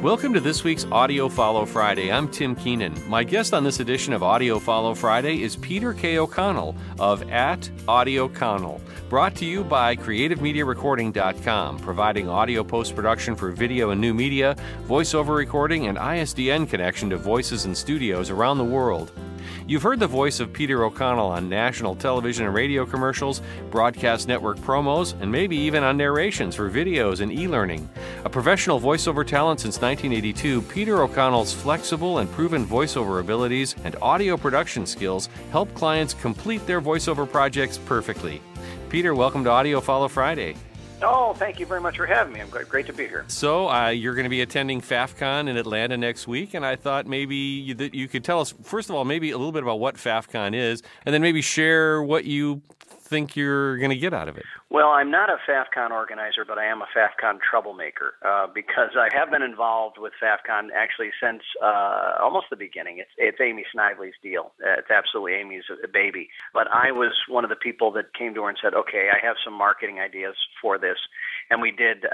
Welcome to this week's Audio Follow Friday. I'm Tim Keenan. My guest on this edition of Audio Follow Friday is Peter K. O'Connell of @AudioConnell, brought to you by CreativeMediaRecording.com, providing audio post-production for video and new media, voiceover recording, and ISDN connection to voices and studios around the world. You've heard the voice of Peter O'Connell on national television and radio commercials, broadcast network promos, and maybe even on narrations for videos and e-learning. A professional voiceover talent since 1982, Peter O'Connell's flexible and proven voiceover abilities and audio production skills help clients complete their voiceover projects perfectly. Peter, welcome to Audio Follow Friday. Oh, thank you very much for having me. I'm great to be here. So you're going to be attending FAFCON in Atlanta next week, and I thought maybe you could tell us, first of all, maybe a little bit about what FAFCON is, and then maybe share what you think you're going to get out of it. Well, I'm not a FAFCON organizer, but I am a FAFCON troublemaker because I have been involved with FAFCON actually since almost the beginning. It's Amy Snively's deal. It's absolutely Amy's baby. But I was one of the people that came to her and said, okay, I have some marketing ideas for this. And we did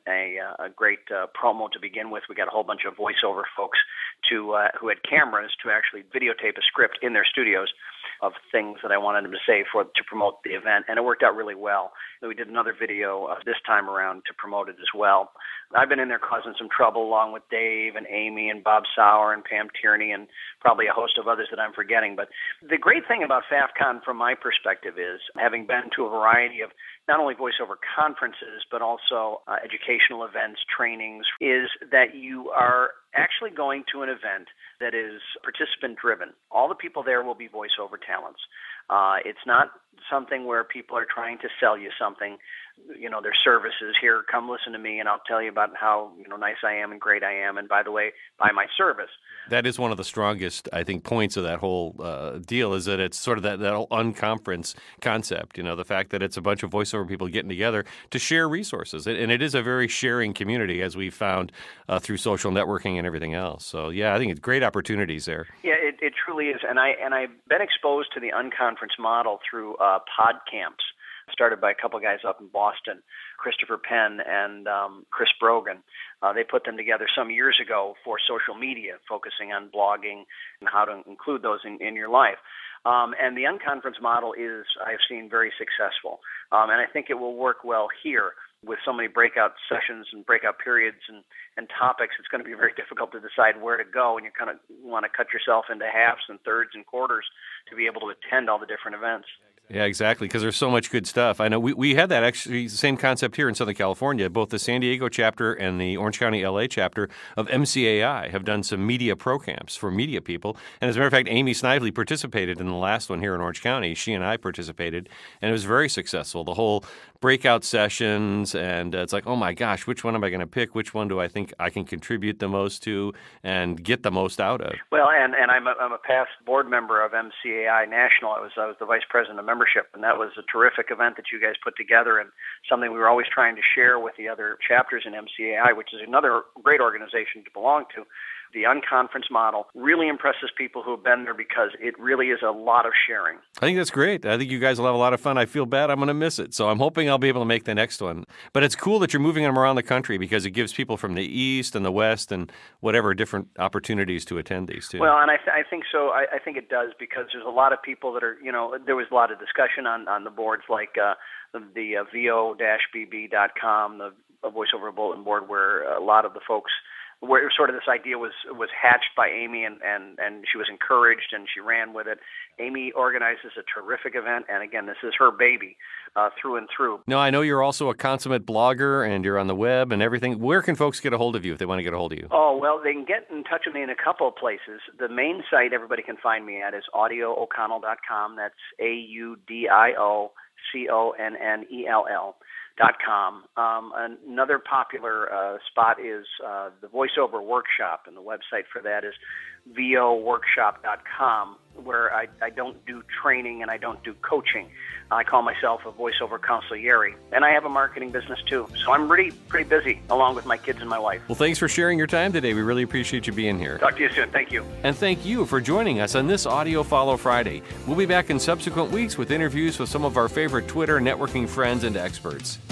a great promo to begin with. We got a whole bunch of voiceover folks who had cameras to actually videotape a script in their studios of things that I wanted them to say to promote the event, and it worked out really well. And we did another video this time around to promote it as well. I've been in there causing some trouble along with Dave and Amy and Bob Sauer and Pam Tierney and probably a host of others that I'm forgetting. But the great thing about FAFCON from my perspective is, having been to a variety of not only voiceover conferences but also educational events, trainings, is that you are actually going to an event that is participant-driven. All the people there will be voiceover talents. It's not something where people are trying to sell you something, their services. Here, come listen to me, and I'll tell you about how nice I am and great I am. And by the way, buy my service. That is one of the strongest, I think, points of that whole deal, is that it's sort of that whole unconference concept, the fact that it's a bunch of voiceover people getting together to share resources. And it is a very sharing community, as we found through social networking and everything else. So, yeah, I think it's great opportunities there. Yeah, it truly is. And I've been exposed to the unconference model through pod camps, started by a couple guys up in Boston, Christopher Penn and Chris Brogan. They put them together some years ago for social media, focusing on blogging and how to include those in your life. And the unconference model is, I've seen, very successful. And I think it will work well here with so many breakout sessions and breakout periods and topics. It's going to be very difficult to decide where to go, and you kind of want to cut yourself into halves and thirds and quarters to be able to attend all the different events. Yeah, exactly, because there's so much good stuff. I know we had that actually, same concept here in Southern California. Both the San Diego chapter and the Orange County, LA chapter of MCAI have done some media pro camps for media people. And as a matter of fact, Amy Snively participated in the last one here in Orange County. She and I participated, and it was very successful. The whole breakout sessions, and it's like, oh my gosh, which one am I going to pick? Which one do I think I can contribute the most to and get the most out of? Well, and I'm a past board member of MCAI National. I was the vice president of membership, and that was a terrific event that you guys put together, and something we were always trying to share with the other chapters in MCAI, which is another great organization to belong to. The unconference model really impresses people who have been there because it really is a lot of sharing. I think that's great. I think you guys will have a lot of fun. I feel bad I'm going to miss it, so I'm hoping I'll be able to make the next one. But it's cool that you're moving them around the country because it gives people from the East and the West and whatever different opportunities to attend these too. Well, and I think so. I think it does because there's a lot of people that are, there was a lot of discussion on the boards like the vo-bb.com, the voiceover bulletin board, where a lot of the folks, where sort of this idea was hatched by Amy, and she was encouraged and she ran with it. Amy organizes a terrific event, and again, this is her baby through and through. Now, I know you're also a consummate blogger, and you're on the web and everything. Where can folks get a hold of you if they want to get a hold of you? Oh, well, they can get in touch with me in a couple of places. The main site everybody can find me at is AudioO'Connell.com. That's AudioConnell.com. Another popular spot is the VoiceOver Workshop, and the website for that is voworkshop.com, where I don't do training and I don't do coaching. I call myself a voiceover consigliere, and I have a marketing business too. So I'm pretty busy, along with my kids and my wife. Well, thanks for sharing your time today. We really appreciate you being here. Talk to you soon. Thank you. And thank you for joining us on this Audio Follow Friday. We'll be back in subsequent weeks with interviews with some of our favorite Twitter networking friends and experts.